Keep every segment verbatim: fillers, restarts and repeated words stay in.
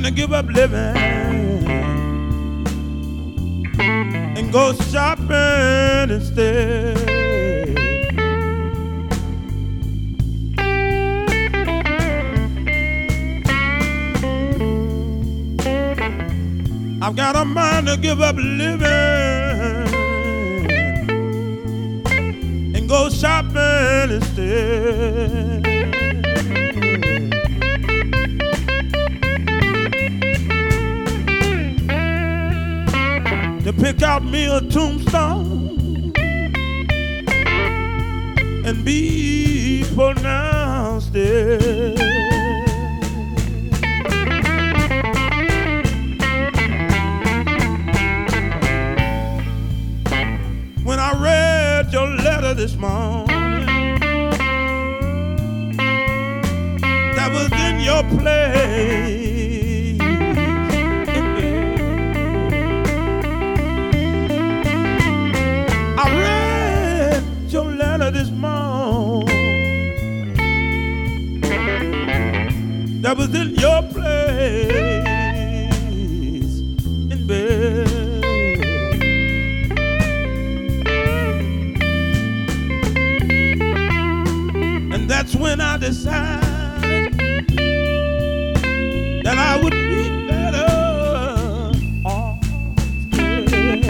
mind to give up living and go shopping instead. I've got a mind to give up living and go shopping instead. To pick out me a tombstone and be pronounced dead. When I read your letter this morning, that was in your place. I read your letter this morning, that was in your place in bed. That's when I decided that I would be better off dead.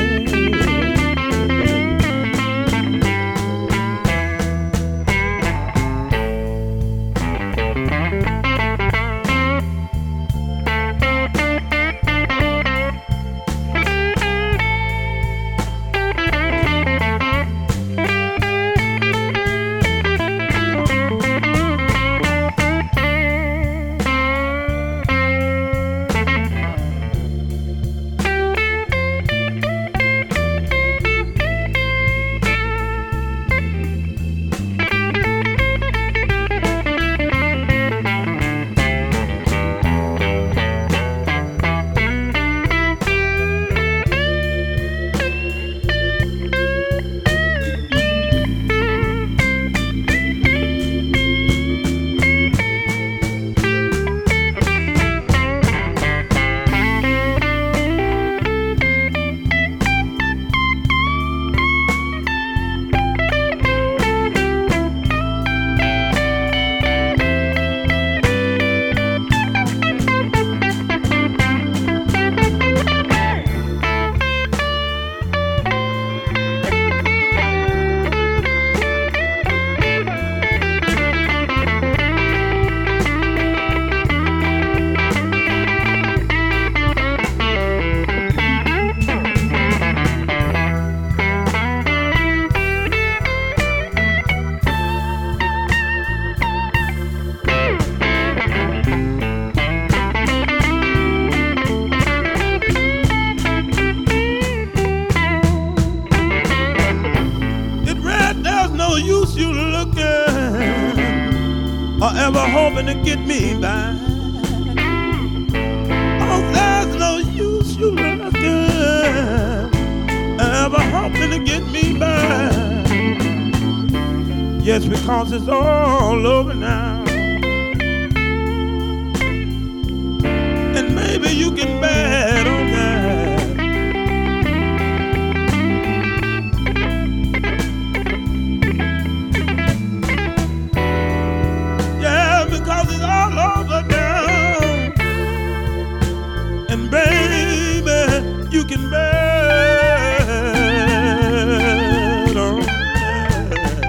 Or ever hoping to get me back. Oh, there's no use you looking, ever hoping to get me back. Yes, because it's all over now, and maybe you can bet on that. Because it's all over now, and baby, you can bet on that.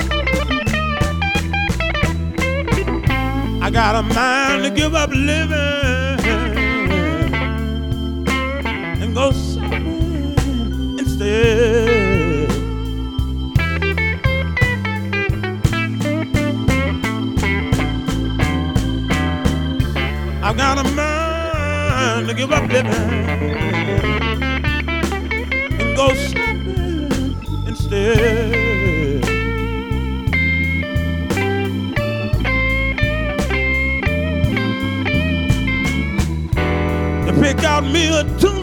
I got a mind to give up living and go shopping instead. I got a mind to give up living and go shopping instead. To pick out me a tune